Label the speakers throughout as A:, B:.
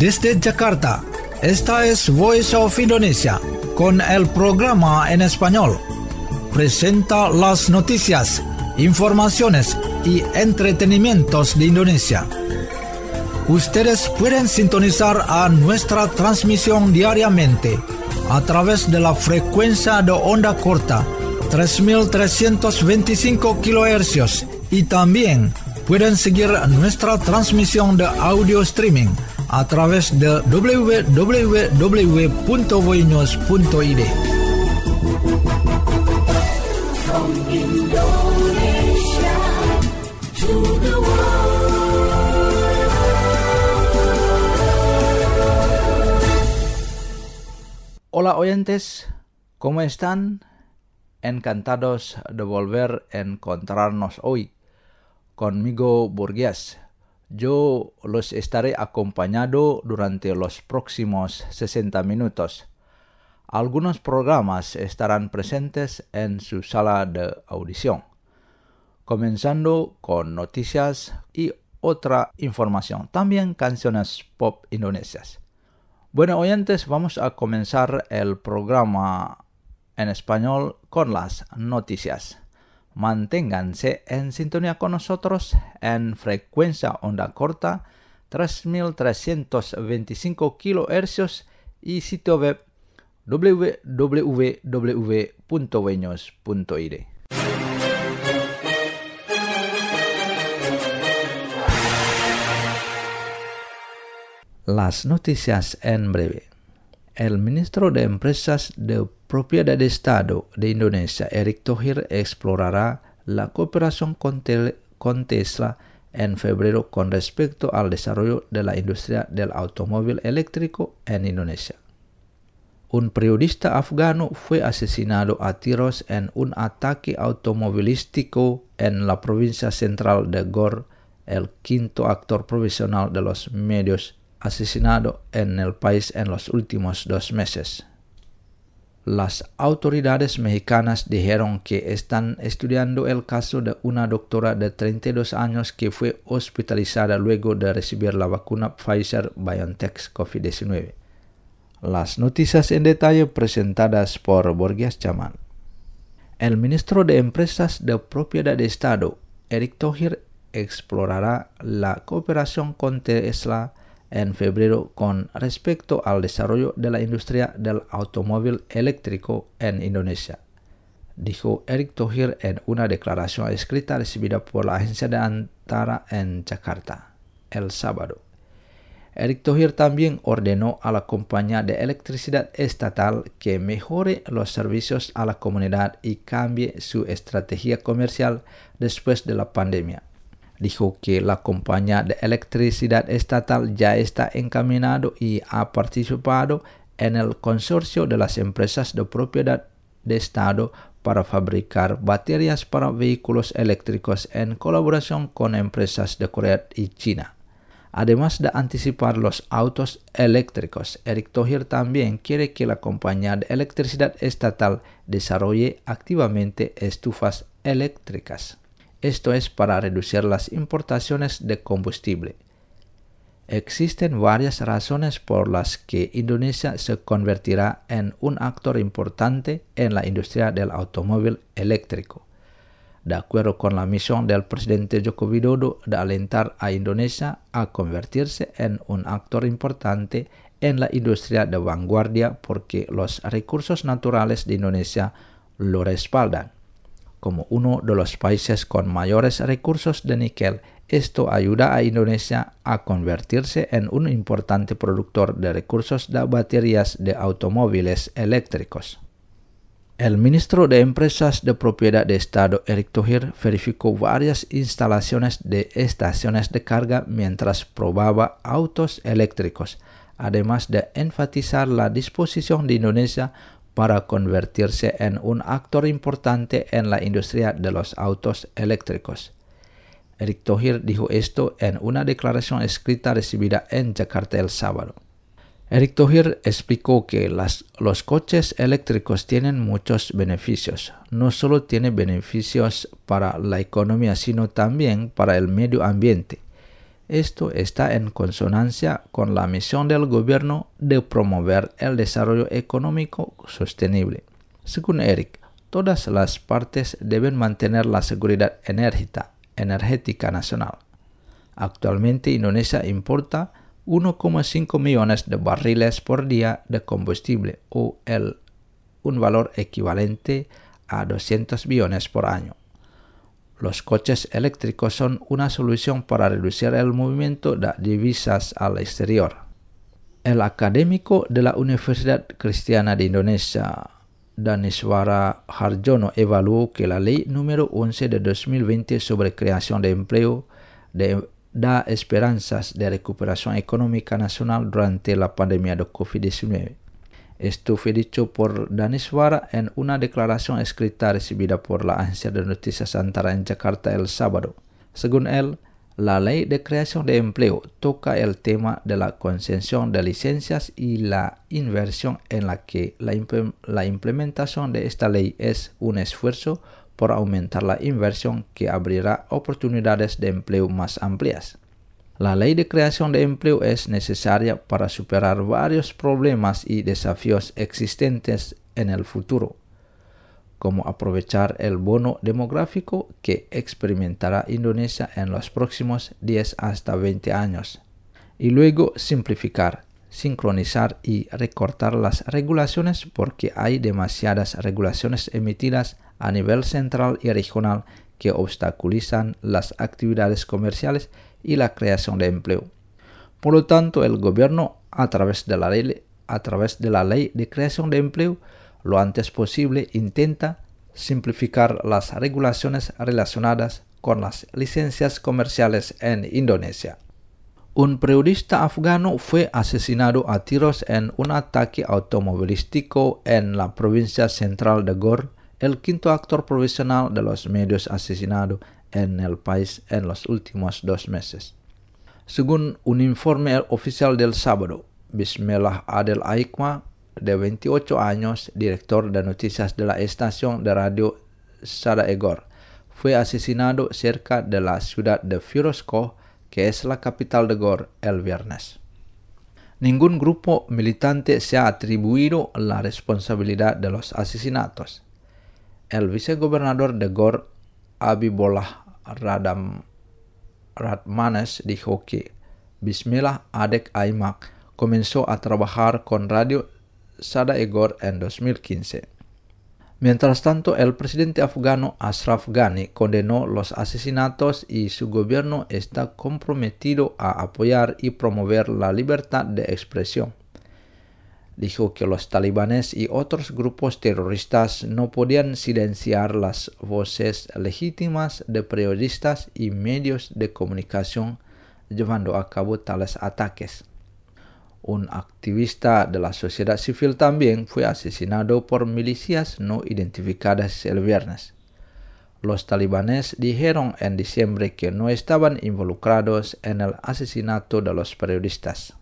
A: Desde Jakarta, esta es Voice of Indonesia, con el programa en español. Presenta las noticias, informaciones y entretenimientos de Indonesia. Ustedes pueden sintonizar a nuestra transmisión diariamente a través de la frecuencia de onda corta 3.325 kHz y también pueden seguir nuestra transmisión de audio streaming a través de www.voinews.id.
B: From Indonesia to the world.
C: Hola oyentes, ¿cómo están? Encantados de volver a encontrarnos hoy. Conmigo Burgués. Yo los estaré acompañando durante los próximos 60 minutos. Algunos programas estarán presentes en su sala de audición, comenzando con noticias y otra información, también canciones pop indonesias. Bueno, oyentes, vamos a comenzar el programa en español con las noticias. Manténganse en sintonía con nosotros en frecuencia onda corta 3.325 kHz y sitio web www.voinews.id. Las noticias en breve. El ministro de Empresas de Propiedad de Estado de Indonesia, Erick Thohir, explorará la cooperación con Tesla en febrero con respecto al desarrollo de la industria del automóvil eléctrico en Indonesia. Un periodista afgano fue asesinado a tiros en un ataque automovilístico en la provincia central de Gore, el quinto actor profesional de los medios asesinado en el país en los últimos 2 meses. Las autoridades mexicanas dijeron que están estudiando el caso de una doctora de 32 años que fue hospitalizada luego de recibir la vacuna Pfizer-BioNTech COVID-19. Las noticias en detalle presentadas por Burgués Chaman. El ministro de Empresas de Propiedad de Estado, Erick Thohir, explorará la cooperación con Tesla en febrero con respecto al desarrollo de la industria del automóvil eléctrico en Indonesia, dijo Erick Thohir en una declaración escrita recibida por la agencia de Antara en Jakarta el sábado. Erick Thohir también ordenó a la compañía de electricidad estatal que mejore los servicios a la comunidad y cambie su estrategia comercial después de la pandemia. Dijo que la compañía de electricidad estatal ya está encaminado y ha participado en el consorcio de las empresas de propiedad de Estado para fabricar baterías para vehículos eléctricos en colaboración con empresas de Corea y China. Además de anticipar los autos eléctricos, Erick Thohir también quiere que la compañía de electricidad estatal desarrolle activamente estufas eléctricas. Esto es para reducir las importaciones de combustible. Existen varias razones por las que Indonesia se convertirá en un actor importante en la industria del automóvil eléctrico. De acuerdo con la misión del presidente Joko Widodo de alentar a Indonesia a convertirse en un actor importante en la industria de vanguardia porque los recursos naturales de Indonesia lo respaldan. Como uno de los países con mayores recursos de níquel, esto ayuda a Indonesia a convertirse en un importante productor de recursos de baterías de automóviles eléctricos. El ministro de Empresas de Propiedad de Estado, Erick Thohir, verificó varias instalaciones de estaciones de carga mientras probaba autos eléctricos, además de enfatizar la disposición de Indonesia para convertirse en un actor importante en la industria de los autos eléctricos. Erick Thohir dijo esto en una declaración escrita recibida en Jakarta el sábado. Erick Thohir explicó que los coches eléctricos tienen muchos beneficios. No solo tiene beneficios para la economía, sino también para el medio ambiente. Esto está en consonancia con la misión del gobierno de promover el desarrollo económico sostenible. Según Eric, todas las partes deben mantener la seguridad energética nacional. Actualmente Indonesia importa 1,5 millones de barriles por día de combustible o un valor equivalente a 200 billones por año. Los coches eléctricos son una solución para reducir el movimiento de divisas al exterior. El académico de la Universidad Cristiana de Indonesia, Daniswara Harjono, evaluó que la Ley número 11 de 2020 sobre creación de empleo da esperanzas de recuperación económica nacional durante la pandemia de COVID-19. Esto fue dicho por Daniswara en una declaración escrita recibida por la agencia de noticias Antara en Jakarta el sábado. Según él, la ley de creación de empleo toca el tema de la concesión de licencias y la inversión, en la que la implementación de esta ley es un esfuerzo por aumentar la inversión que abrirá oportunidades de empleo más amplias. La ley de creación de empleo es necesaria para superar varios problemas y desafíos existentes en el futuro, como aprovechar el bono demográfico que experimentará Indonesia en los próximos 10 hasta 20 años, y luego simplificar, sincronizar y recortar las regulaciones, porque hay demasiadas regulaciones emitidas a nivel central y regional que obstaculizan las actividades comerciales y la creación de empleo. Por lo tanto, el gobierno, a través de la ley de creación de empleo, lo antes posible intenta simplificar las regulaciones relacionadas con las licencias comerciales en Indonesia. Un periodista afgano fue asesinado a tiros en un ataque automovilístico en la provincia central de Gore, el quinto actor profesional de los medios asesinado en el país en los últimos 2 meses. Según un informe oficial del sábado, Bismillah Adel Aikma, de 28 años, director de noticias de la estación de radio Sada Egor, fue asesinado cerca de la ciudad de Firozkoh, que es la capital de Gore, el viernes. Ningún grupo militante se ha atribuido la responsabilidad de los asesinatos. El vicegobernador de Gore, Habibullah Radmanes, dijo que Bismillah Adek Aimak comenzó a trabajar con Radio Sada Egor en 2015. Mientras tanto, el presidente afgano Ashraf Ghani condenó los asesinatos y su gobierno está comprometido a apoyar y promover la libertad de expresión. Dijo que los talibanes y otros grupos terroristas no podían silenciar las voces legítimas de periodistas y medios de comunicación llevando a cabo tales ataques. Un activista de la sociedad civil también fue asesinado por milicias no identificadas el viernes. Los talibanes dijeron en diciembre que no estaban involucrados en el asesinato de los periodistas.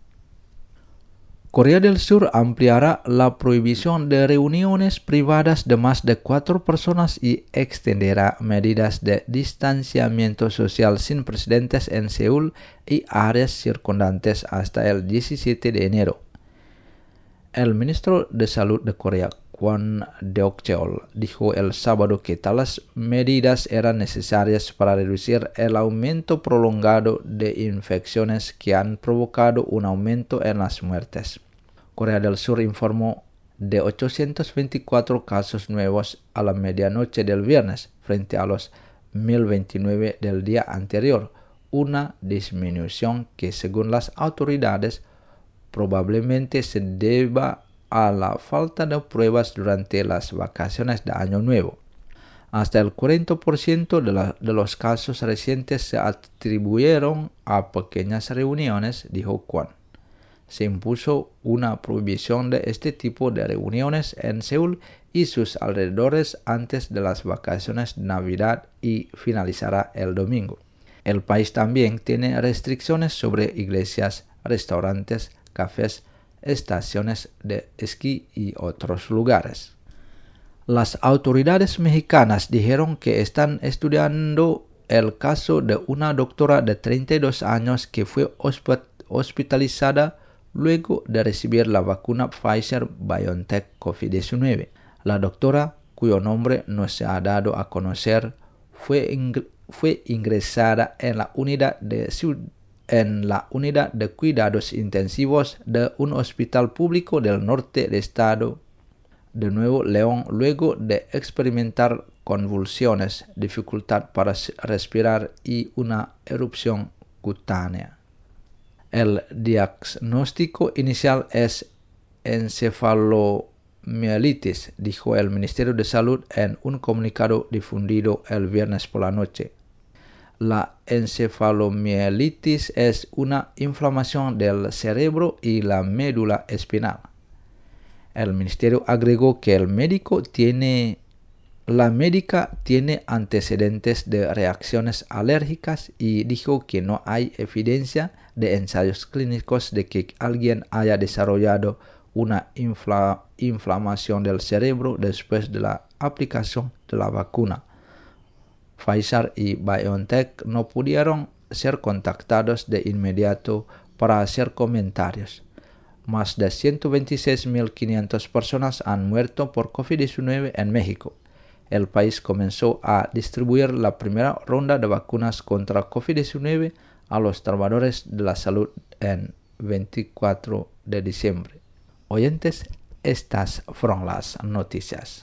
C: Corea del Sur ampliará la prohibición de reuniones privadas de más de 4 personas y extenderá medidas de distanciamiento social sin precedentes en Seúl y áreas circundantes hasta el 17 de enero. El ministro de Salud de Corea, Kwon Deok-cheol, dijo el sábado que tales medidas eran necesarias para reducir el aumento prolongado de infecciones que han provocado un aumento en las muertes. Corea del Sur informó de 824 casos nuevos a la medianoche del viernes, frente a los 1029 del día anterior, una disminución que, según las autoridades, probablemente se deba a la falta de pruebas durante las vacaciones de Año Nuevo. Hasta el 40% de los casos recientes se atribuyeron a pequeñas reuniones, dijo Kwon. Se impuso una prohibición de este tipo de reuniones en Seúl y sus alrededores antes de las vacaciones de Navidad y finalizará el domingo. El país también tiene restricciones sobre iglesias, restaurantes, cafés, estaciones de esquí y otros lugares. Las autoridades mexicanas dijeron que están estudiando el caso de una doctora de 32 años que fue hospitalizada luego de recibir la vacuna Pfizer-BioNTech COVID-19. La doctora, cuyo nombre no se ha dado a conocer, fue ingresada en la unidad de cuidados intensivos de un hospital público del norte del estado de Nuevo León luego de experimentar convulsiones, dificultad para respirar y una erupción cutánea. El diagnóstico inicial es encefalomielitis, dijo el Ministerio de Salud en un comunicado difundido el viernes por la noche. La encefalomielitis es una inflamación del cerebro y la médula espinal. El ministerio agregó que la médica tiene antecedentes de reacciones alérgicas y dijo que no hay evidencia de ensayos clínicos de que alguien haya desarrollado una inflamación del cerebro después de la aplicación de la vacuna. Pfizer y BioNTech no pudieron ser contactados de inmediato para hacer comentarios. Más de 126.500 personas han muerto por COVID-19 en México. El país comenzó a distribuir la primera ronda de vacunas contra COVID-19 a los trabajadores de la salud en 24 de diciembre. Oyentes, estas fueron las noticias.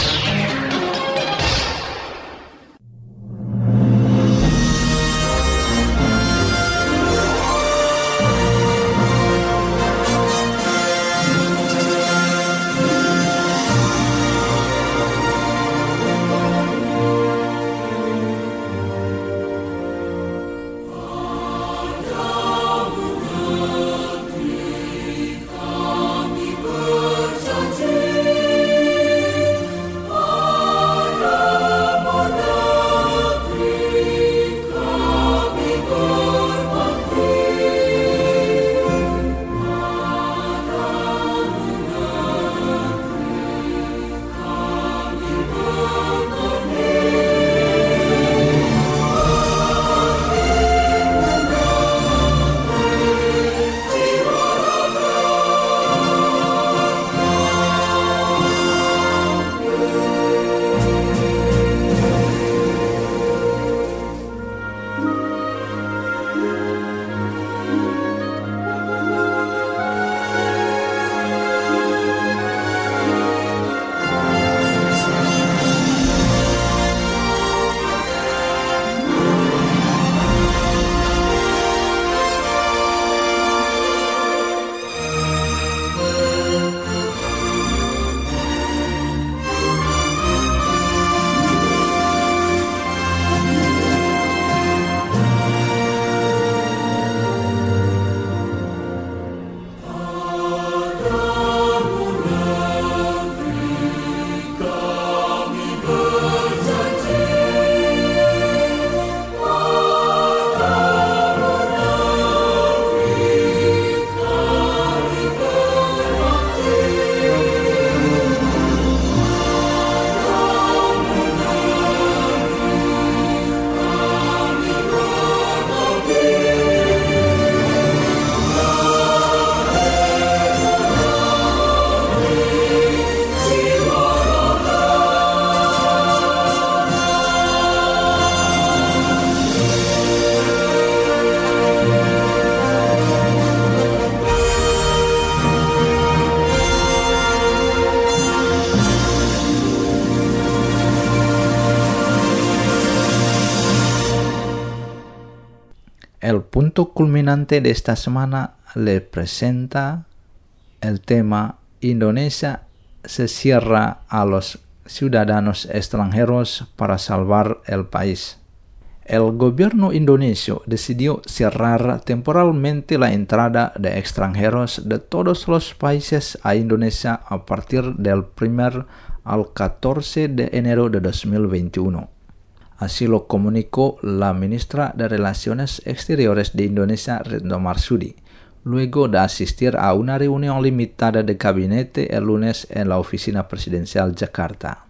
C: El punto culminante de esta semana le presenta el tema Indonesia se cierra a los ciudadanos extranjeros para salvar el país. El gobierno indonesio decidió cerrar temporalmente la entrada de extranjeros de todos los países a Indonesia a partir del 1 al 14 de enero de 2021. Así lo comunicó la ministra de Relaciones Exteriores de Indonesia, Retno Marsudi, luego de asistir a una reunión limitada de gabinete el lunes en la oficina presidencial Jakarta.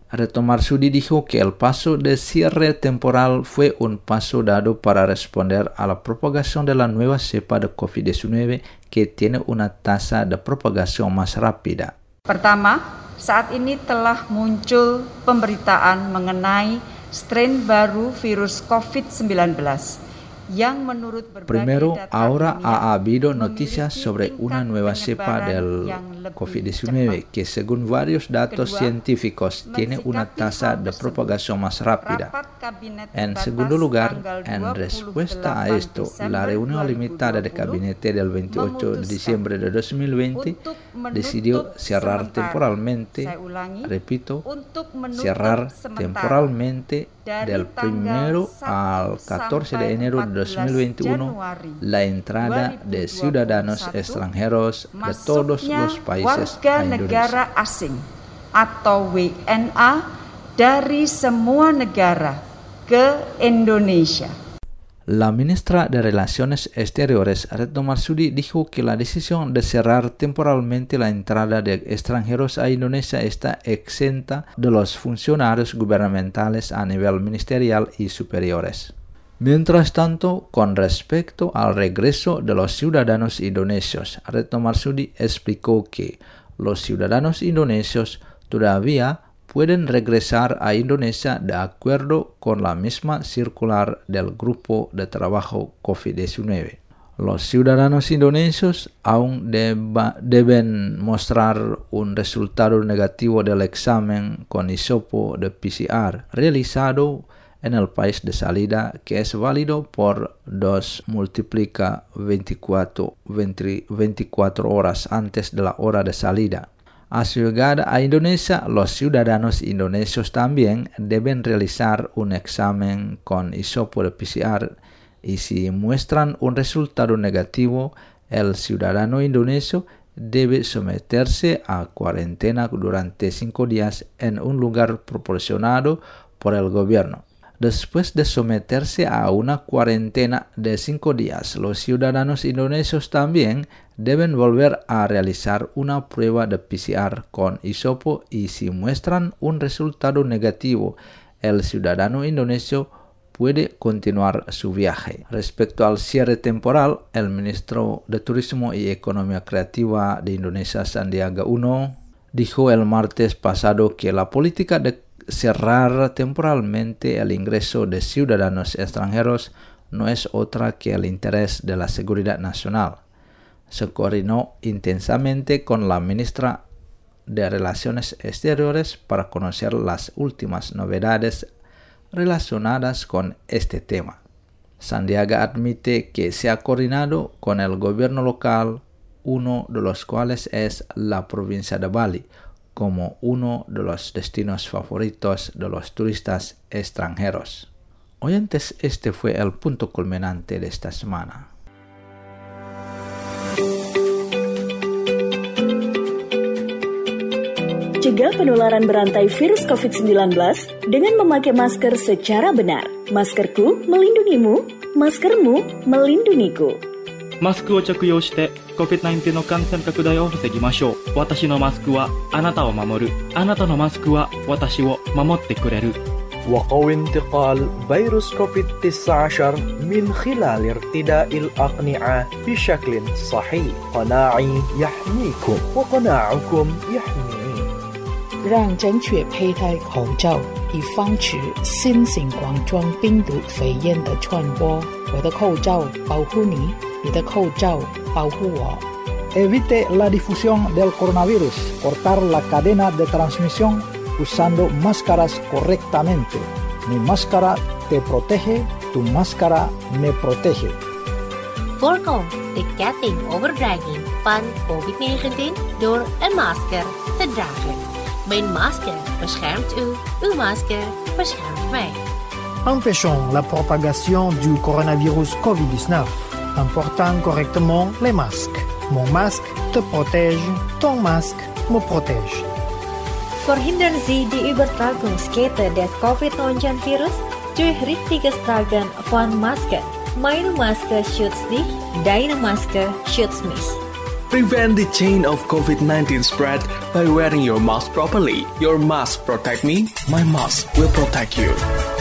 C: Retno Marsudi dijo que el paso de cierre temporal fue un paso dado para responder a la propagación de la nueva cepa de COVID-19 que tiene una tasa de propagación más rápida.
D: Pertama, saat ini telah muncul pemberitaan mengenai strain baru virus COVID-19 yang menurut berbagai
C: Primero,
D: data
C: ahora
D: ilmiah
C: ha habido
D: memiliki
C: noticias sobre una
D: tingkat
C: nueva cepa
D: penyebaran
C: del
D: yang lebih
C: COVID-19
D: cepat.
C: que según varios datos
D: Kedua,
C: científicos tiene una
D: mensikapi
C: tasa
D: hal
C: de
D: tersebut,
C: propagación más rápida.
D: Rapat Kabinet
C: En
D: terbatas
C: segundo lugar,
D: tanggal
C: en
D: 28
C: respuesta a esto, la
D: Desember
C: reunión limitada de
D: 2020
C: gabinete del 28 de
D: memutuskan
C: diciembre de 2020
D: untuk menutup
C: decidió cerrar
D: sementara,
C: temporalmente,
D: saya ulangi,
C: repito,
D: untuk menutup
C: cerrar
D: sementara
C: temporalmente
D: dari
C: del
D: tanggal
C: 1 al 14 de enero de
D: 14
C: 2021
D: Januari
C: la entrada de ciudadanos
D: 2021
C: extranjeros de todos
D: masuknya
C: los países
D: warga
C: a Indonesia.
D: negara asing atau WNA dari semua negara ke Indonesia.
C: La ministra de Relaciones Exteriores, Retno Marsudi, dijo que la decisión de cerrar temporalmente la entrada de extranjeros a Indonesia está exenta de los funcionarios gubernamentales a nivel ministerial y superiores. Mientras tanto, con respecto al regreso de los ciudadanos indonesios, Retno Marsudi explicó que los ciudadanos indonesios todavía pueden regresar a Indonesia de acuerdo con la misma circular del Grupo de Trabajo COVID-19. Los ciudadanos indonesios aún deben mostrar un resultado negativo del examen con hisopo de PCR realizado en el país de salida, que es válido por 2 multiplica 24 horas antes de la hora de salida. A su llegada a Indonesia, los ciudadanos indonesios también deben realizar un examen con hisopo de PCR y si muestran un resultado negativo, el ciudadano indonesio debe someterse a cuarentena durante 5 días en un lugar proporcionado por el gobierno. Después de someterse a una cuarentena de 5 días, los ciudadanos indonesios también deben volver a realizar una prueba de PCR con hisopo y si muestran un resultado negativo, el ciudadano indonesio puede continuar su viaje. Respecto al cierre temporal, el ministro de Turismo y Economía Creativa de Indonesia, Sandiaga Uno, dijo el martes pasado que la política de cerrar temporalmente el ingreso de ciudadanos extranjeros no es otra que el interés de la seguridad nacional. Se coordinó intensamente con la ministra de Relaciones Exteriores para conocer las últimas novedades relacionadas con este tema. Sandiaga admite que se ha coordinado con el gobierno local, uno de los cuales es la provincia de Bali, como uno de los destinos favoritos de los turistas extranjeros. Oyentes, este fue el punto culminante de esta semana.
E: Cegah penularan berantai virus COVID-19 dengan memakai masker secara benar. Maskerku melindungimu, maskermu melindungiku.
F: マスクを着用して COVID-19 の感染拡大を防ぎましょう。私のマスクはあなたを守る。あなたのマスクは私を守ってくれる。
G: وقوي انتقال فيروس كوفيد-19 من خلال ارتداء الأقنعة بشكل صحيح. قناعي يحميكم وقناعكم يحميني.
H: 让正确佩戴口罩，以防止新型冠状病毒肺炎的传播。我的口罩保护你，你的口罩保护我。
A: Evite la difusión del coronavirus. Cortar la cadena de transmisión usando máscaras correctamente. Mi máscara te protege, tu máscara me protege.
I: Voorkom de ketting overdraging van COVID-19 door een masker te dragen. Mijn masker beschermt u, uw masker beschermt mij.
J: Empêchons la propagation du coronavirus COVID-19 en portant correctement les masques. Mon masque te protège, ton masque me protège.
K: Verhindern Sie die Übertragungskette des Covid-19-Virus durch richtiges Tragen von Masken. Meine Maske schützt dich, deine Maske schützt mich.
L: Prevent the chain of COVID-19 spread by wearing your mask properly. Your mask protect me, my mask will protect you.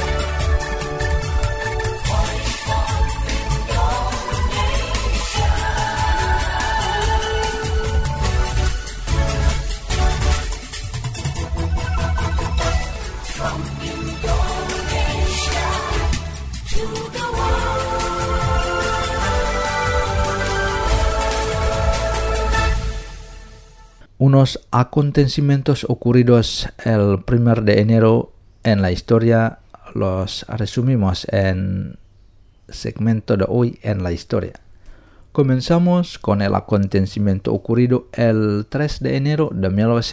C: Unos acontecimientos ocurridos el 1 de enero en la historia los resumimos en segmento de hoy en la historia. Comenzamos con el acontecimiento ocurrido el 3 de enero de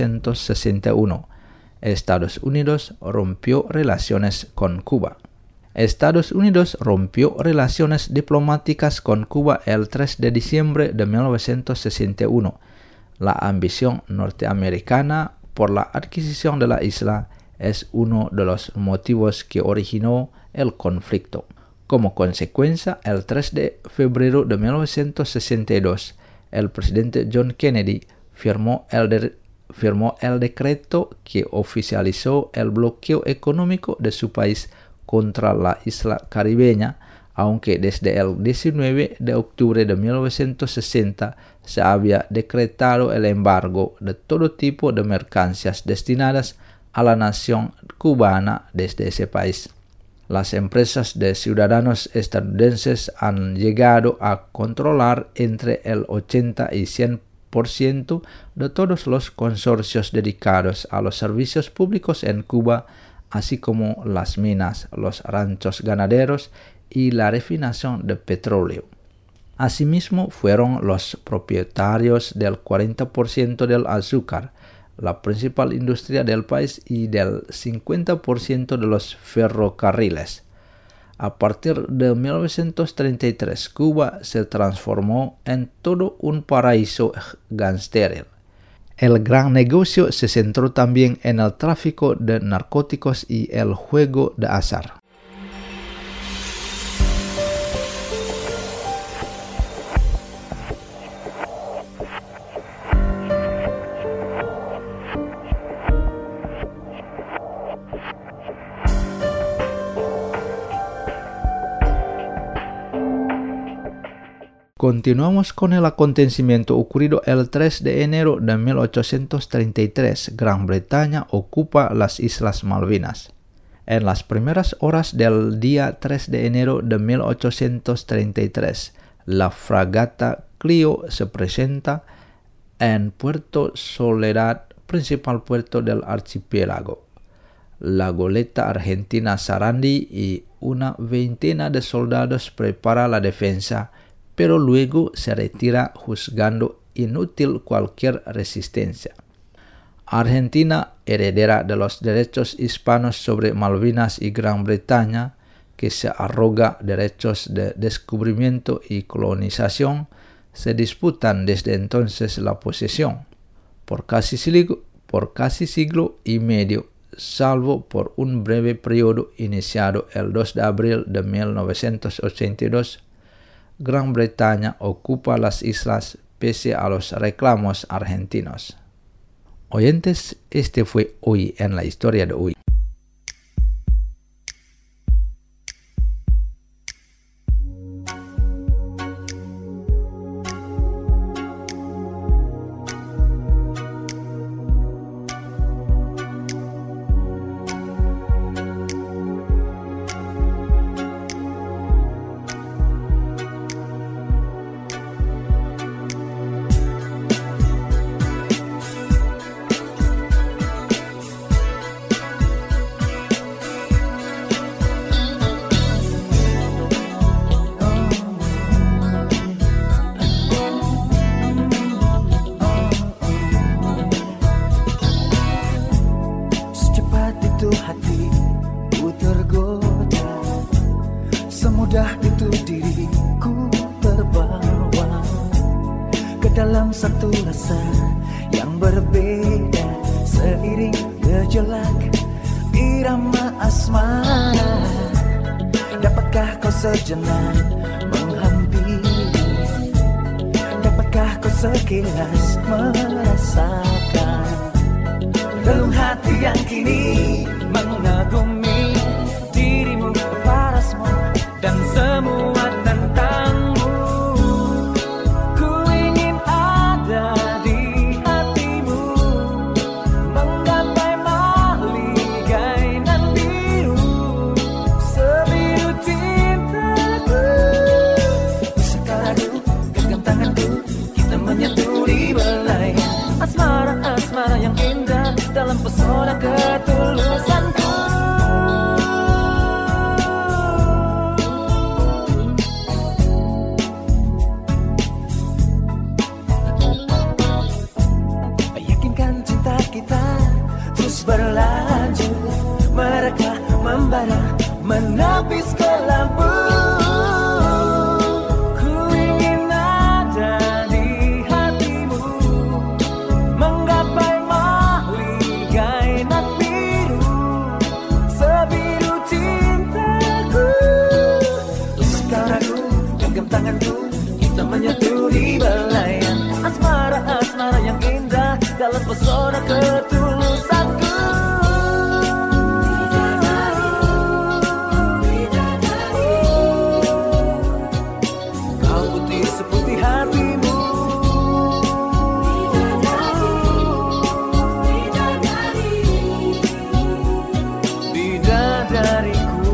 C: 1961. Estados Unidos rompió relaciones con Cuba. Estados Unidos rompió relaciones diplomáticas con Cuba el 3 de diciembre de 1961. La ambición norteamericana por la adquisición de la isla es uno de los motivos que originó el conflicto. Como consecuencia, el 3 de febrero de 1962, el presidente John Kennedy firmó el decreto que oficializó el bloqueo económico de su país contra la isla caribeña, aunque desde el 19 de octubre de 1960 se había decretado el embargo de todo tipo de mercancías destinadas a la nación cubana desde ese país. Las empresas de ciudadanos estadounidenses han llegado a controlar entre el 80 y 100% de todos los consorcios dedicados a los servicios públicos en Cuba, así como las minas, los ranchos ganaderos y la refinación de petróleo. Asimismo, fueron los propietarios del 40% del azúcar, la principal industria del país, y del 50% de los ferrocarriles. A partir de 1933, Cuba se transformó en todo un paraíso gangsteril. El gran negocio se centró también en el tráfico de narcóticos y el juego de azar. Continuamos con el acontecimiento ocurrido el 3 de enero de 1833. Gran Bretaña ocupa las Islas Malvinas. En las primeras horas del día 3 de enero de 1833, la fragata Clio se presenta en Puerto Soledad, principal puerto del archipiélago. La goleta argentina Sarandí y una veintena de soldados prepara la defensa, pero luego se retira juzgando inútil cualquier resistencia. Argentina, heredera de los derechos hispanos sobre Malvinas y Gran Bretaña, que se arroga derechos de descubrimiento y colonización, se disputan desde entonces la posesión. Por casi siglo y medio, salvo por un breve periodo iniciado el 2 de abril de 1982, Gran Bretaña ocupa las islas pese a los reclamos argentinos. Oyentes, este fue Hoy en la Historia de hoy.
M: Semudah itu diriku terbawa ke dalam satu rasa yang berbeda, seiring gejolak irama asmara. Dapatkah kau sejenak menghampiri? Dapatkah kau sekilas merasakan relung hati yang kini mengagumi dirimu, parasmu dan semua tentangmu. Ku ingin ada di hatimu, menggapai mahligai nan biru, sebiru cintaku. Sekarang genggam tanganku, kita menyatu di belai asmara-asmara yang indah dalam pesona ketulusanku. Yakinkan cinta kita terus berlanjut, mereka membara menapis ke lampu. Ku ingin ada di hatimu, menggapai mahligai nan biru, sebiru cintaku. Sekarang ku genggam tanganku, kita menyatu di belayan asmara-asmara yang indah dalam pesona ketulusanku. Kau putih seputih hatimu, bidadariku.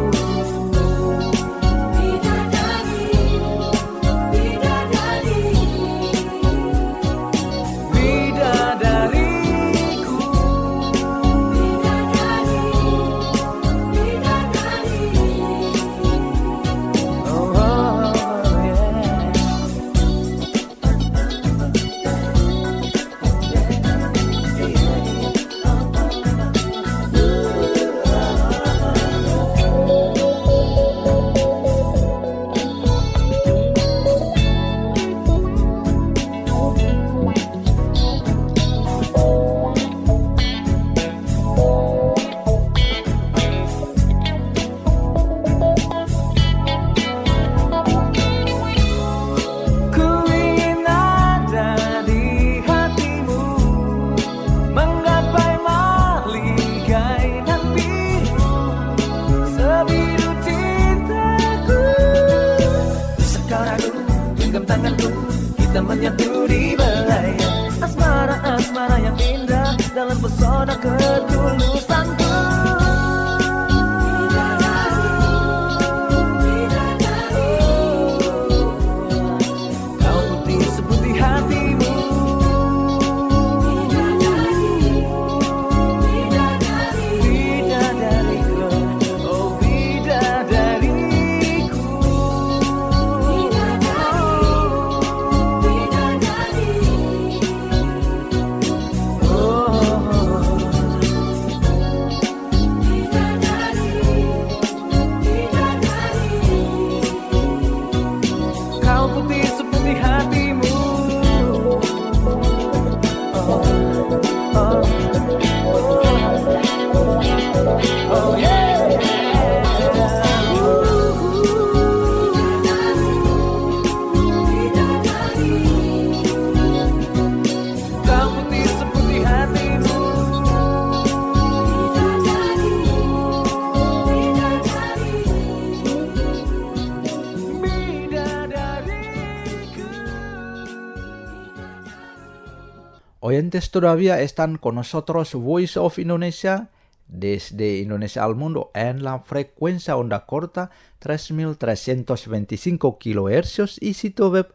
M: Kita menyatu di belayan asmara-asmara yang indah dalam pesona ketulusanku. Kau putih seputih hatimu, bidadariku, oh bidadariku.
C: Oyentes todavía están con nosotros Voice of Indonesia desde Indonesia al mundo en la frecuencia onda corta 3325 kHz y sitio web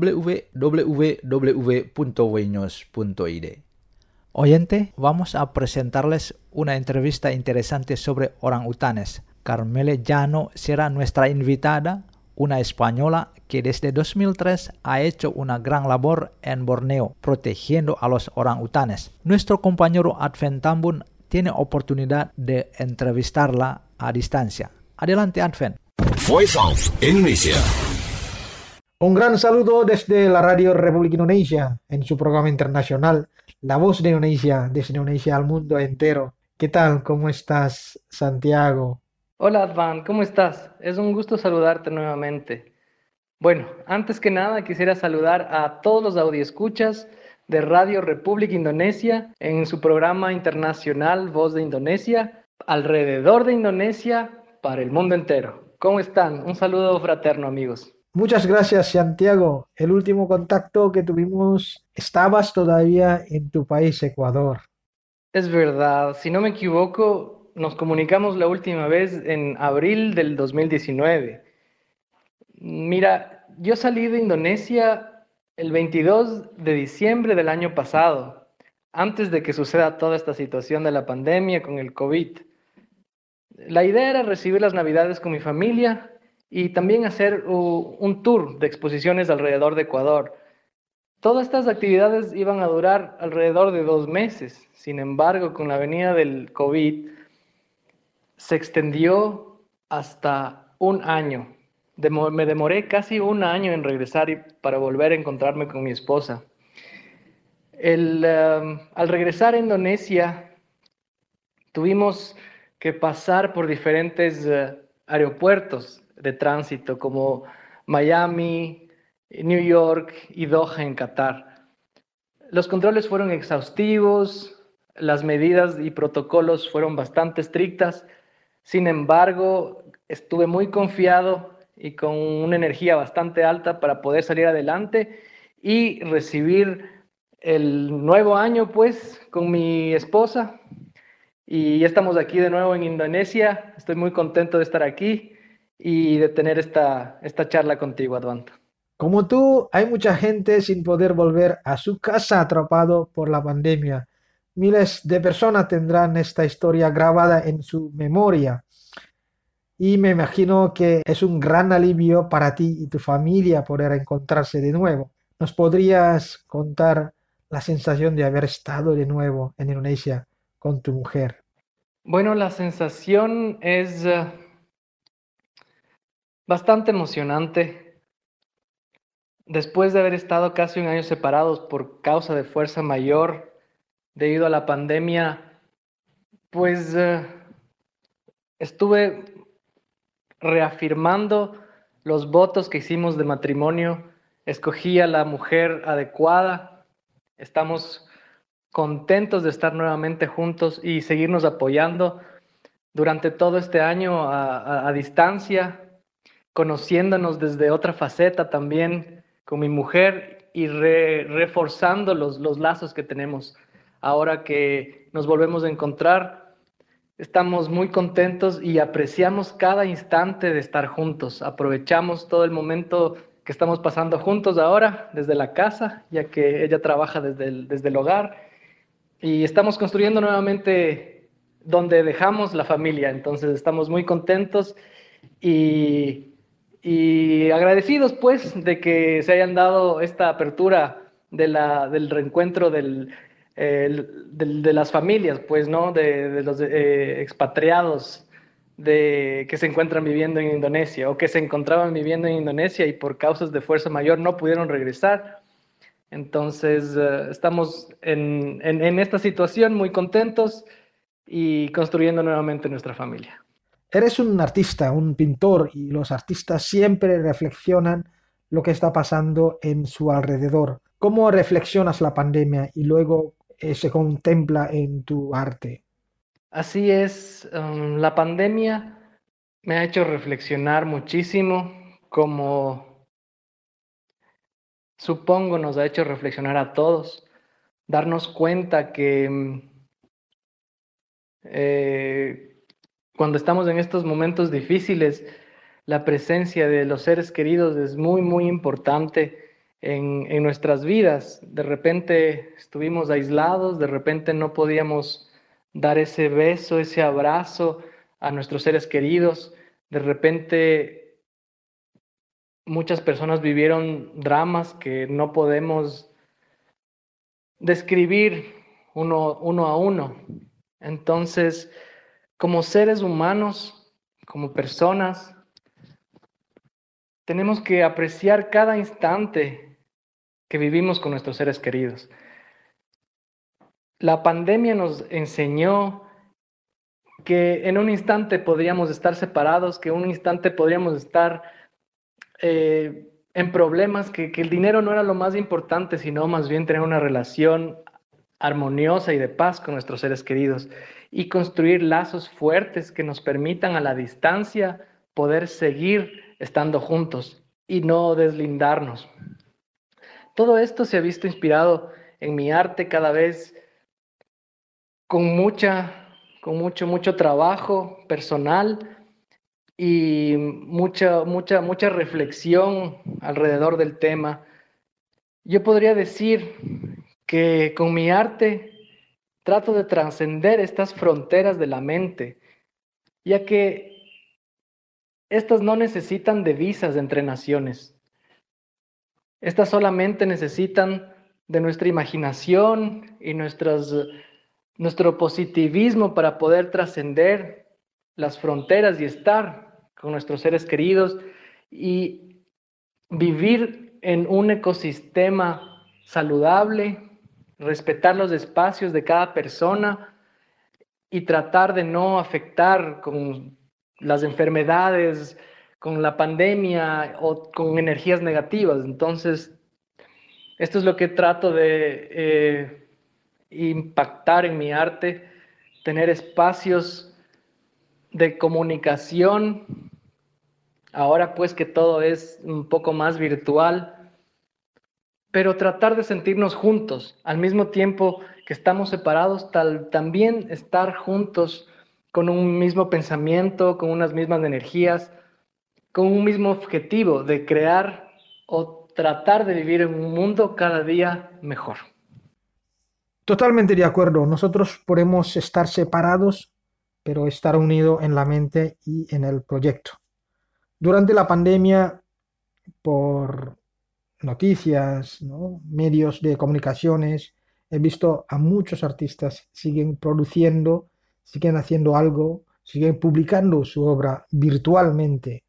C: www.wnews.id. Oyente, vamos a presentarles una entrevista interesante sobre orangutanes. Carmele Llano será nuestra invitada, una española que desde 2003 ha hecho una gran labor en Borneo protegiendo a los orangutanes. Nuestro compañero Adven Tambun tiene oportunidad de entrevistarla a distancia. Adelante, Adven.
N: Voice of Indonesia.
J: Un gran saludo desde la Radio Republik Indonesia en su programa internacional La Voz de Indonesia, desde Indonesia al mundo entero. ¿Qué tal? ¿Cómo estás, Santiago?
O: Hola, Advan, ¿cómo estás? Es un gusto saludarte nuevamente. Bueno, antes que nada quisiera saludar a todos los audioescuchas de Radio República Indonesia en su programa internacional Voz de Indonesia, alrededor de Indonesia, para el mundo entero. ¿Cómo están? Un saludo fraterno, amigos.
J: Muchas gracias, Santiago. El último contacto que tuvimos, estabas todavía en tu país, Ecuador.
O: Es verdad, si no me equivoco, nos comunicamos la última vez en abril del 2019. Mira, yo salí de Indonesia el 22 de diciembre del año pasado, antes de que suceda toda esta situación de la pandemia con el COVID. La idea era recibir las Navidades con mi familia y también hacer un tour de exposiciones alrededor de Ecuador. Todas estas actividades iban a durar alrededor de 2 meses. Sin embargo, con la venida del COVID, se extendió hasta 1 año. Me demoré casi 1 año en regresar para volver a encontrarme con mi esposa. Al regresar a Indonesia, tuvimos que pasar por diferentes aeropuertos de tránsito como Miami, New York y Doha en Qatar. Los controles fueron exhaustivos, las medidas y protocolos fueron bastante estrictas. Sin embargo, estuve muy confiado y con una energía bastante alta para poder salir adelante y recibir el nuevo año pues con mi esposa. Y ya estamos aquí de nuevo en Indonesia. Estoy muy contento de estar aquí y de tener esta charla contigo, Advanto.
J: Como tú, hay mucha gente sin poder volver a su casa atrapado por la pandemia. Miles de personas tendrán esta historia grabada en su memoria. Y me imagino que es un gran alivio para ti y tu familia poder encontrarse de nuevo. ¿Nos podrías contar la sensación de haber estado de nuevo en Indonesia con tu mujer?
O: Bueno, la sensación es bastante emocionante. Después de haber estado casi 1 año separados por causa de fuerza mayor debido a la pandemia, pues estuve reafirmando los votos que hicimos de matrimonio. Escogí a la mujer adecuada. Estamos contentos de estar nuevamente juntos y seguirnos apoyando durante todo este año a distancia, conociéndonos desde otra faceta también con mi mujer y reforzando los lazos que tenemos. Ahora que nos volvemos a encontrar, estamos muy contentos y apreciamos cada instante de estar juntos. Aprovechamos todo el momento que estamos pasando juntos ahora desde la casa, ya que ella trabaja desde el hogar, y estamos construyendo nuevamente donde dejamos la familia. Entonces estamos muy contentos y agradecidos pues de que se hayan dado esta apertura del reencuentro de las familias, pues, ¿no? De los expatriados que se encuentran viviendo en Indonesia o que se encontraban viviendo en Indonesia y por causas de fuerza mayor no pudieron regresar. Entonces, estamos en esta situación muy contentos y construyendo nuevamente nuestra familia.
J: Eres un artista, un pintor, y los artistas siempre reflexionan lo que está pasando en su alrededor. ¿Cómo reflexionas la pandemia y luego se contempla en tu arte?
O: Así es, la pandemia me ha hecho reflexionar muchísimo, como supongo nos ha hecho reflexionar a todos, darnos cuenta que cuando estamos en estos momentos difíciles, la presencia de los seres queridos es muy, muy importante en nuestras vidas. De repente estuvimos aislados, de repente no podíamos dar ese beso, ese abrazo a nuestros seres queridos. De repente muchas personas vivieron dramas que no podemos describir uno a uno. Entonces, como seres humanos, como personas, tenemos que apreciar cada instante que vivimos con nuestros seres queridos. La pandemia nos enseñó que en un instante podríamos estar separados, que en un instante podríamos estar en problemas que el dinero no era lo más importante, sino más bien tener una relación armoniosa y de paz con nuestros seres queridos y construir lazos fuertes que nos permitan a la distancia poder seguir estando juntos y no deslindarnos. Todo esto se ha visto inspirado en mi arte cada vez con mucho trabajo personal y mucha reflexión alrededor del tema. Yo podría decir que con mi arte trato de trascender estas fronteras de la mente, ya que estas no necesitan de visas entre naciones. Estas solamente necesitan de nuestra imaginación y nuestro positivismo para poder trascender las fronteras y estar con nuestros seres queridos y vivir en un ecosistema saludable, respetar los espacios de cada persona y tratar de no afectar con las enfermedades, con la pandemia o con energías negativas. Entonces, esto es lo que trato de impactar en mi arte, tener espacios de comunicación, ahora pues que todo es un poco más virtual, pero tratar de sentirnos juntos, al mismo tiempo que estamos separados, también estar juntos con un mismo pensamiento, con unas mismas energías, con un mismo objetivo de crear o tratar de vivir en un mundo cada día mejor.
J: Totalmente de acuerdo. Nosotros podemos estar separados, pero estar unidos en la mente y en el proyecto. Durante la pandemia, por noticias, ¿no?, medios de comunicaciones, he visto a muchos artistas siguen produciendo, siguen haciendo algo, siguen publicando su obra virtualmente.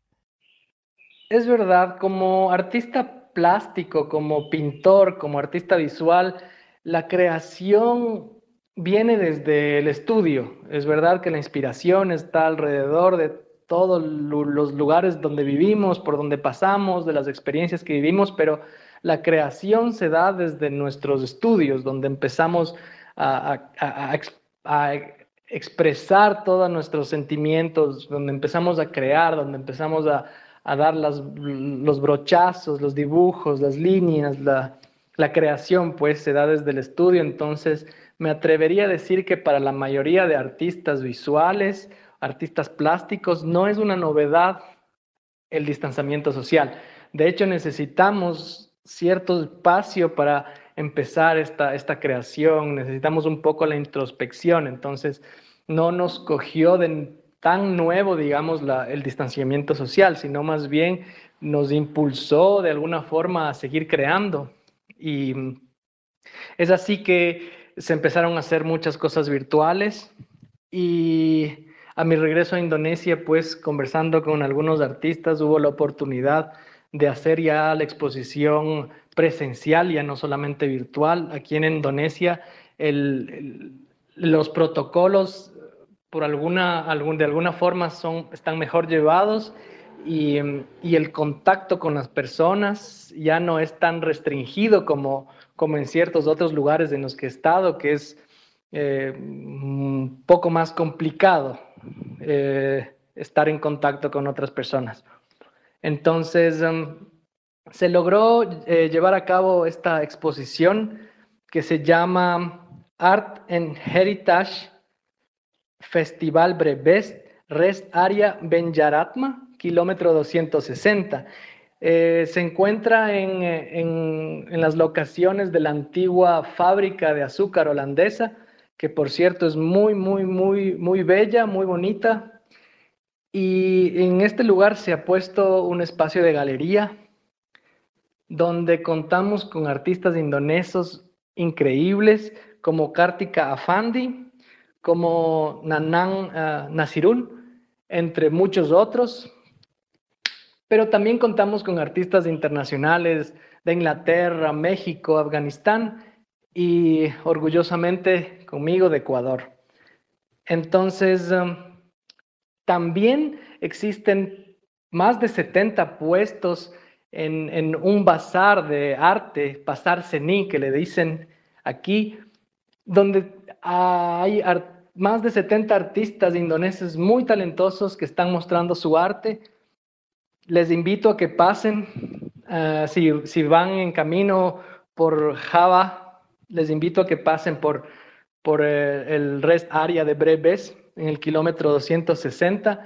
O: Es verdad, como artista plástico, como pintor, como artista visual, la creación viene desde el estudio. Es verdad que la inspiración está alrededor de todos los lugares donde vivimos, por donde pasamos, de las experiencias que vivimos, pero la creación se da desde nuestros estudios, donde empezamos a expresar todos nuestros sentimientos, donde empezamos a crear, donde empezamos a dar los brochazos, los dibujos, las líneas, la creación pues se da desde el estudio. Entonces me atrevería a decir que para la mayoría de artistas visuales, artistas plásticos, no es una novedad el distanciamiento social. De hecho, necesitamos cierto espacio para empezar esta creación, necesitamos un poco la introspección. Entonces no nos cogió de tan nuevo, digamos, el distanciamiento social, sino más bien nos impulsó de alguna forma a seguir creando. Y es así que se empezaron a hacer muchas cosas virtuales y a mi regreso a Indonesia, pues conversando con algunos artistas, hubo la oportunidad de hacer ya la exposición presencial, ya no solamente virtual. Aquí en Indonesia los protocolos de alguna forma están mejor llevados y el contacto con las personas ya no es tan restringido como en ciertos otros lugares en los que he estado, que es un poco más complicado estar en contacto con otras personas. Entonces se logró llevar a cabo esta exposición que se llama Art and Heritage Festival Brebes Rest Area Benjaratma, kilómetro 260. Se encuentra en las locaciones de la antigua fábrica de azúcar holandesa, que por cierto es muy bella, muy bonita. Y en este lugar se ha puesto un espacio de galería donde contamos con artistas indonesos increíbles como Kartika Affandi, como Nanang Nasirun, entre muchos otros. Pero también contamos con artistas internacionales de Inglaterra, México, Afganistán y orgullosamente conmigo de Ecuador. Entonces, también existen más de 70 puestos en un bazar de arte, Pasar Seni, que le dicen aquí, donde hay más de 70 artistas indoneses muy talentosos que están mostrando su arte. Les invito a que pasen, si van en camino por Java, les invito a que pasen por el rest area de Brebes, en el kilómetro 260,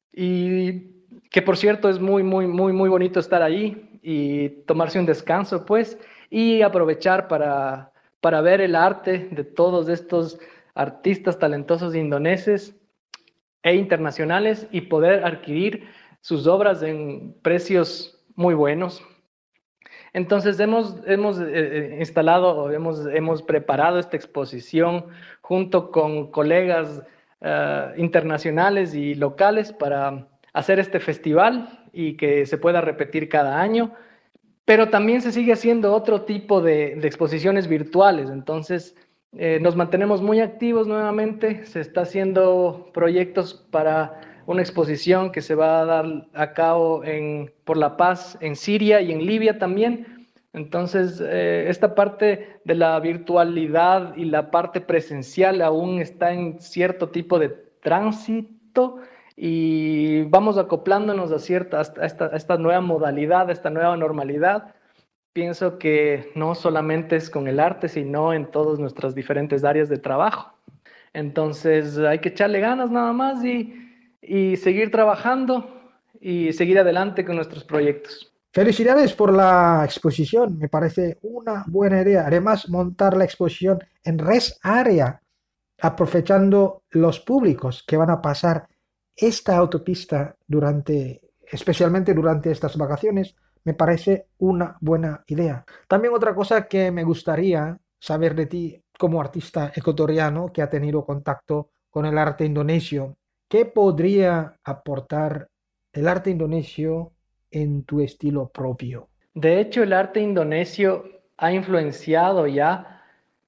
O: y que por cierto es muy bonito estar ahí y tomarse un descanso, pues, y aprovechar para ver el arte de todos estos artistas talentosos indoneses e internacionales y poder adquirir sus obras en precios muy buenos. Entonces hemos instalado, hemos preparado esta exposición junto con colegas internacionales y locales para hacer este festival y que se pueda repetir cada año, pero también se sigue haciendo otro tipo de exposiciones virtuales. Entonces nos mantenemos muy activos nuevamente, se está haciendo proyectos para una exposición que se va a dar a cabo por la paz en Siria y en Libia también. Entonces, esta parte de la virtualidad y la parte presencial aún está en cierto tipo de tránsito y vamos acoplándonos a esta nueva modalidad, a esta nueva normalidad. Pienso que no solamente es con el arte, sino en todas nuestras diferentes áreas de trabajo. Entonces, hay que echarle ganas nada más y seguir trabajando y seguir adelante con nuestros proyectos.
J: Felicidades por la exposición, me parece una buena idea. Además, montar la exposición en rest area, aprovechando los públicos que van a pasar esta autopista especialmente durante estas vacaciones, me parece una buena idea. También otra cosa que me gustaría saber de ti como artista ecuatoriano que ha tenido contacto con el arte indonesio. ¿Qué podría aportar el arte indonesio en tu estilo propio?
O: De hecho, el arte indonesio ha influenciado ya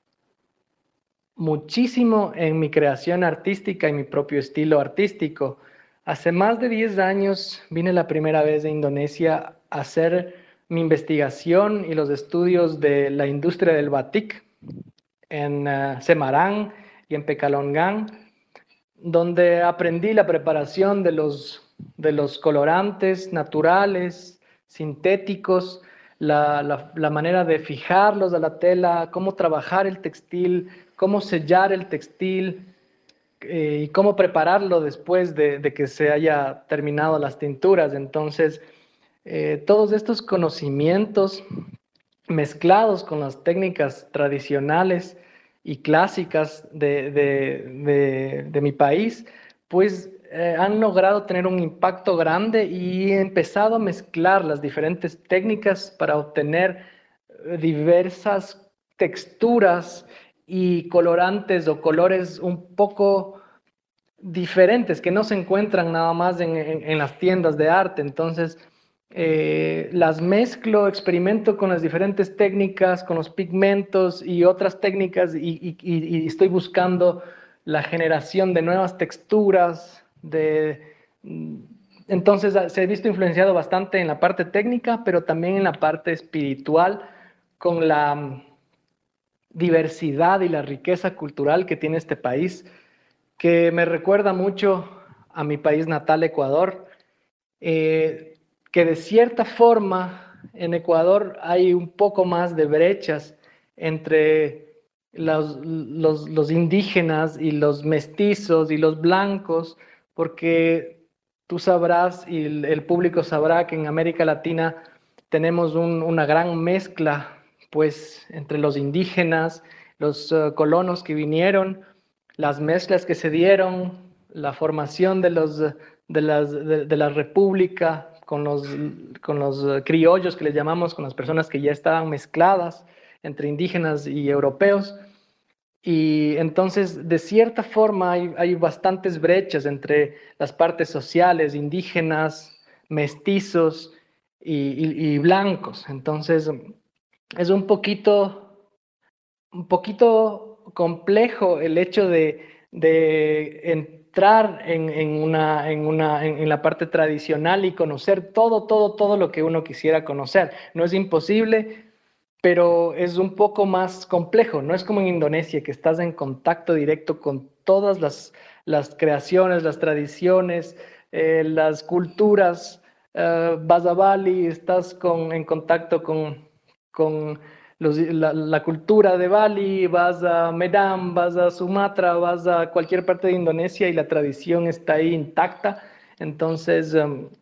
O: muchísimo en mi creación artística y mi propio estilo artístico. Hace más de 10 años vine la primera vez de Indonesia a hacer mi investigación y los estudios de la industria del batik en Semarang y en Pekalongan, donde aprendí la preparación de los colorantes naturales, sintéticos, la manera de fijarlos a la tela, cómo trabajar el textil, cómo sellar el textil y cómo prepararlo después de que se haya terminado las tinturas. Entonces, todos estos conocimientos mezclados con las técnicas tradicionales y clásicas de mi país, pues han logrado tener un impacto grande y he empezado a mezclar las diferentes técnicas para obtener diversas texturas y colorantes o colores un poco diferentes que no se encuentran nada más en las tiendas de arte. Entonces, las mezclo, experimento con las diferentes técnicas, con los pigmentos y otras técnicas y estoy buscando la generación de nuevas texturas. Entonces se ha visto influenciado bastante en la parte técnica, pero también en la parte espiritual, con la diversidad y la riqueza cultural que tiene este país, que me recuerda mucho a mi país natal, Ecuador, que de cierta forma en Ecuador hay un poco más de brechas entre los indígenas y los mestizos y los blancos, porque tú sabrás y el público sabrá que en América Latina tenemos una gran mezcla, pues, entre los indígenas, los colonos que vinieron, las mezclas que se dieron, la formación de la república con los criollos que les llamamos, con las personas que ya estaban mezcladas entre indígenas y europeos. Y entonces, de cierta forma, hay bastantes brechas entre las partes sociales, indígenas, mestizos y blancos. Entonces, es un poquito complejo el hecho de de entrar en la parte tradicional y conocer todo lo que uno quisiera conocer. No es imposible, pero es un poco más complejo. No es como en Indonesia, que estás en contacto directo con todas las creaciones, las tradiciones, las culturas. Vas a Bali, estás en contacto con la cultura de Bali, vas a Medan, vas a Sumatra, vas a cualquier parte de Indonesia y la tradición está ahí intacta. Entonces,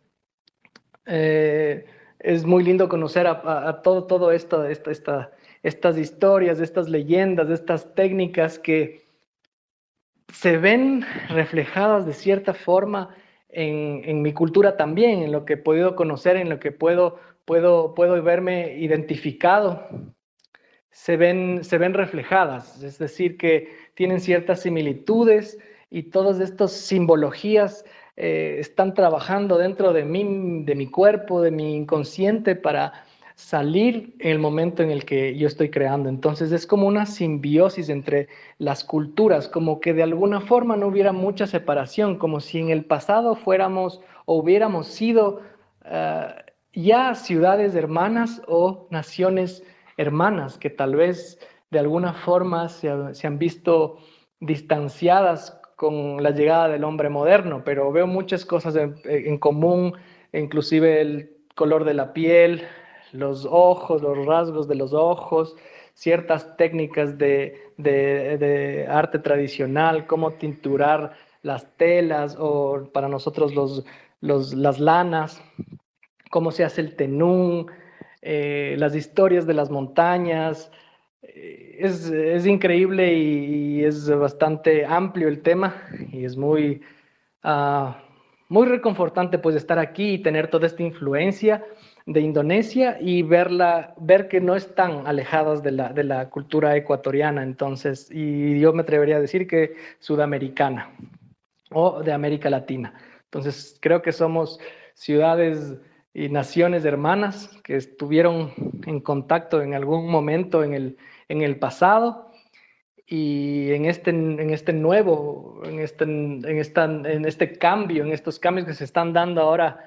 O: es muy lindo conocer a todo esto, estas historias, estas leyendas, estas técnicas que se ven reflejadas de cierta forma en mi cultura también, en lo que he podido conocer, en lo que puedo verme identificado. Se ven reflejadas, es decir, que tienen ciertas similitudes y todas estas simbologías están trabajando dentro de mí, de mi cuerpo, de mi inconsciente para salir en el momento en el que yo estoy creando. Entonces es como una simbiosis entre las culturas, como que de alguna forma no hubiera mucha separación, como si en el pasado fuéramos o hubiéramos sido ya ciudades hermanas o naciones hermanas que tal vez de alguna forma se han visto distanciadas con la llegada del hombre moderno, pero veo muchas cosas en común, inclusive el color de la piel, los ojos, los rasgos de los ojos, ciertas técnicas de arte tradicional, cómo tinturar las telas o para nosotros las lanas, cómo se hace el tenún, las historias de las montañas. Es increíble y es bastante amplio el tema y es muy reconfortante pues estar aquí y tener toda esta influencia de Indonesia y ver que no están alejadas de la cultura ecuatoriana, entonces, y yo me atrevería a decir que sudamericana o de América Latina. Entonces creo que somos ciudades y naciones hermanas que estuvieron en contacto en algún momento en el pasado, y en este cambio, en estos cambios que se están dando ahora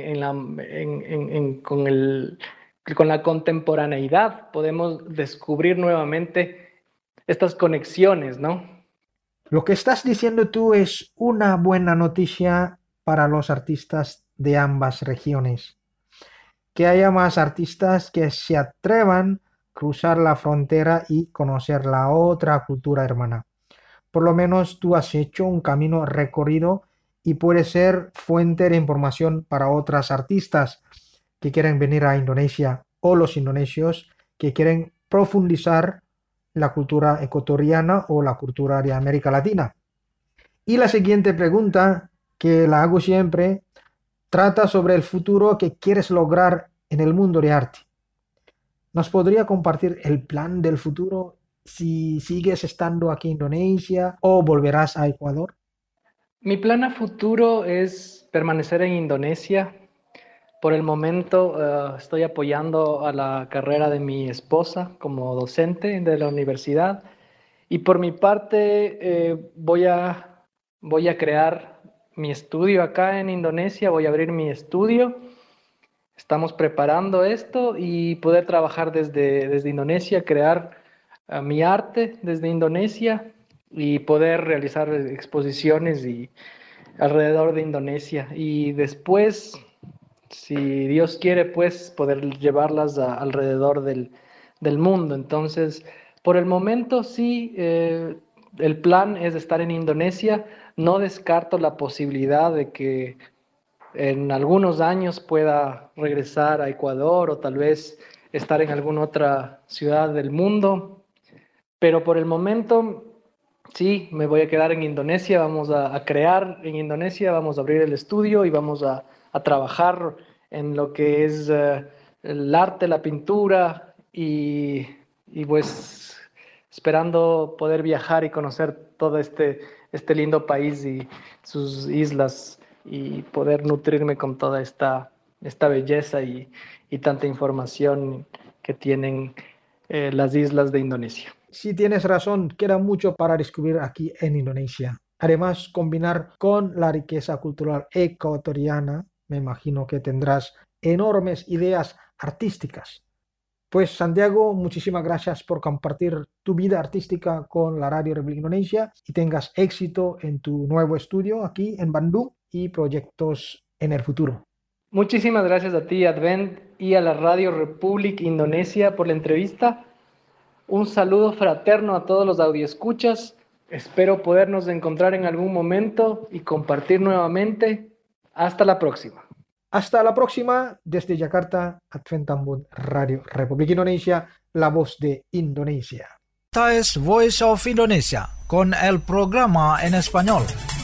O: con la contemporaneidad, podemos descubrir nuevamente estas conexiones, ¿no?
J: Lo que estás diciendo tú es una buena noticia para los artistas de ambas regiones. Que haya más artistas que se atrevan a cruzar la frontera y conocer la otra cultura hermana. Por lo menos tú has hecho un camino recorrido y puede ser fuente de información para otras artistas que quieren venir a Indonesia o los indonesios que quieren profundizar la cultura ecuatoriana o la cultura de América Latina. Y la siguiente pregunta, que la hago siempre, trata sobre el futuro que quieres lograr en el mundo de arte. ¿Nos podría compartir el plan del futuro si sigues estando aquí en Indonesia o volverás a Ecuador?
O: Mi plan a futuro es permanecer en Indonesia. Por el momento estoy apoyando a la carrera de mi esposa como docente de la universidad, y por mi parte voy a crear mi estudio acá en Indonesia, voy a abrir mi estudio. Estamos preparando esto y poder trabajar desde Indonesia, crear mi arte desde Indonesia y poder realizar exposiciones alrededor de Indonesia. Y después, si Dios quiere, pues poder llevarlas alrededor del mundo. Entonces, por el momento sí, el plan es estar en Indonesia. No descarto la posibilidad de que en algunos años pueda regresar a Ecuador o tal vez estar en alguna otra ciudad del mundo, pero por el momento sí, me voy a quedar en Indonesia. Vamos a crear en Indonesia, vamos a abrir el estudio y vamos a trabajar en lo que es el arte, la pintura y pues esperando poder viajar y conocer todo este lindo país y sus islas y poder nutrirme con toda esta belleza y tanta información que tienen las islas de Indonesia.
J: Sí tienes razón, queda mucho para descubrir aquí en Indonesia. Además, combinar con la riqueza cultural ecuatoriana, me imagino que tendrás enormes ideas artísticas. Pues Santiago, muchísimas gracias por compartir tu vida artística con la Radio Republik Indonesia y tengas éxito en tu nuevo estudio aquí en Bandung y proyectos en el futuro.
O: Muchísimas gracias a ti, Advent, y a la Radio Republik Indonesia por la entrevista. Un saludo fraterno a todos los audioescuchas. Espero podernos encontrar en algún momento y compartir nuevamente. Hasta la próxima.
J: Hasta la próxima, desde Jakarta, Advent Tambun, Radio Republik Indonesia, la voz de Indonesia.
A: Esta es Voice of Indonesia, con el programa en español.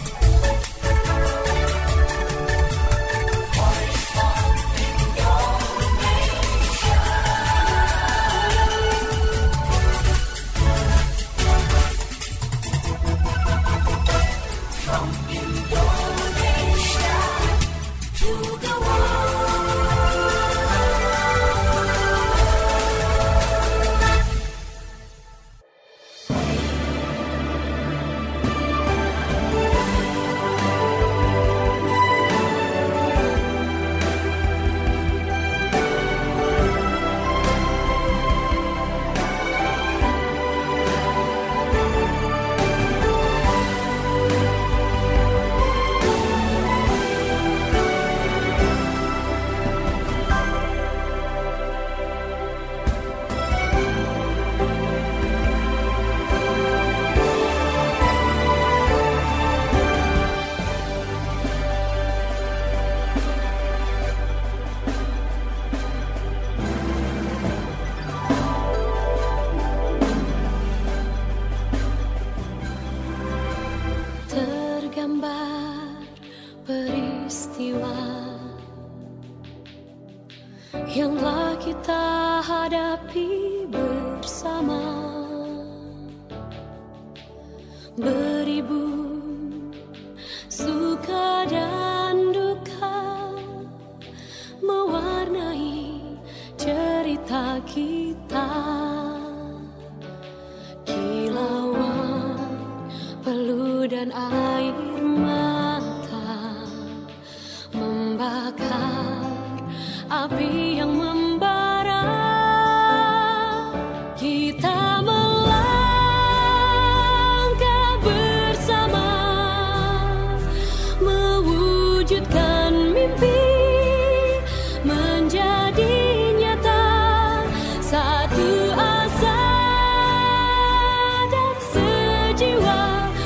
P: Yang kita hadapi bersama, beribu suka dan duka mewarnai cerita kita. Kilauan peluh dan air mata membakar api yang membara. Kita melangkah bersama, mewujudkan mimpi menjadi nyata. Satu asa dan sejiwa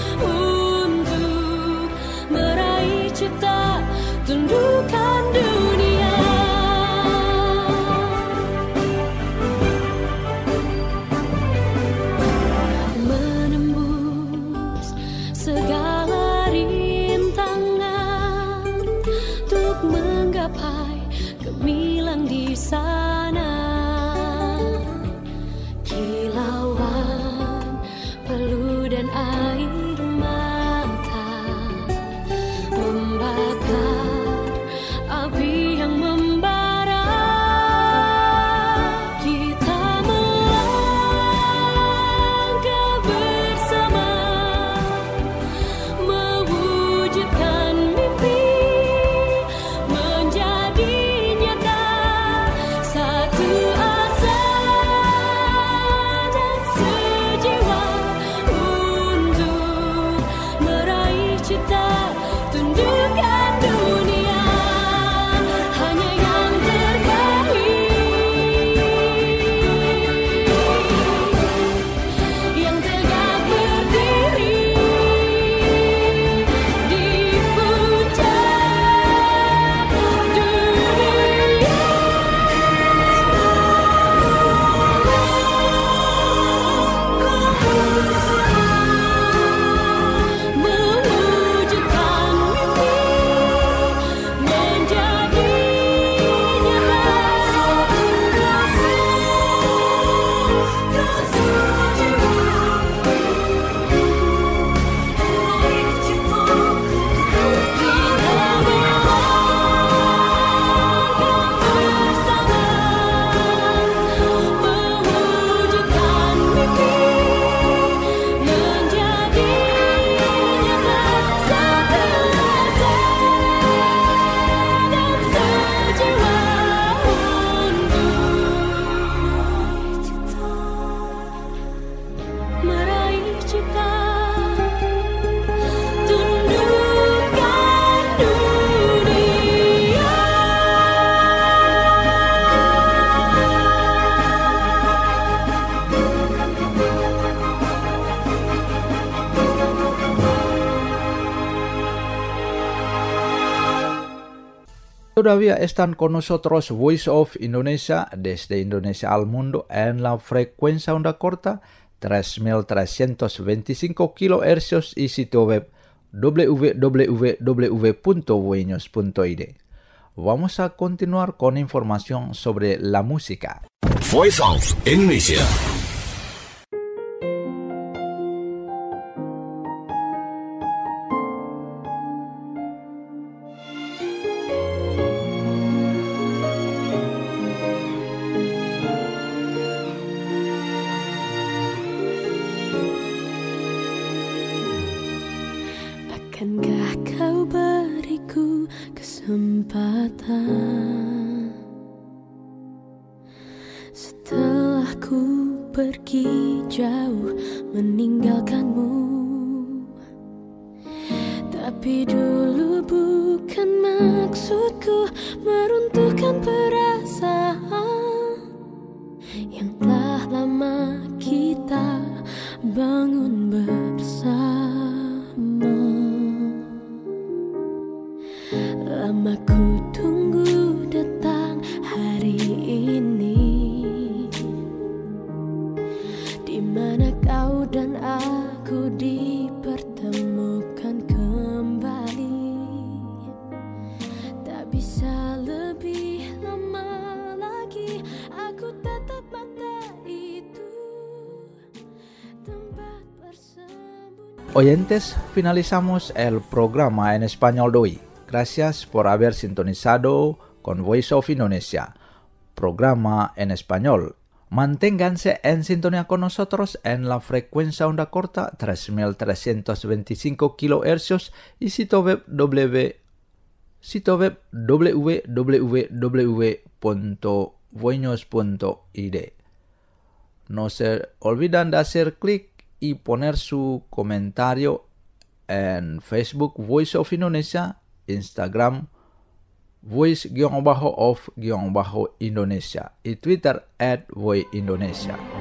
P: untuk meraih cipta tundukan dunia. Gemilang di sana, kilauan peluh dan air mata membakar api yang membara. Kita melangkah bersama, mewujudkan mimpi menjadi nyata.
C: Todavía están con nosotros Voice of Indonesia desde Indonesia al mundo en la frecuencia onda corta 3325 kHz y sitio web www.voinews.id. Vamos a continuar con información sobre la música.
N: Voice of Indonesia.
P: Akankah kau beriku kesempatan setelah ku pergi jauh meninggalkanmu? Tapi dulu bukan maksudku meruntuhkan perasaan yang telah lama kita bangun bersama. Lama ku tunggu datang hari ini, di mana kau dan aku dipertemukan kembali. Tak bisa lebih lama lagi, aku tatap mata itu, tempat bersembunyi.
C: Oyentes, finalizamos el programa en español de hoy. Gracias por haber sintonizado con Voice of Indonesia, programa en español. Manténganse en sintonía con nosotros en la frecuencia onda corta 3325 kHz y sitio web www.voinews.id. No se olviden de hacer clic y poner su comentario en Facebook Voice of Indonesia, Instagram voice_of_Indonesia y Twitter @voiceindonesia.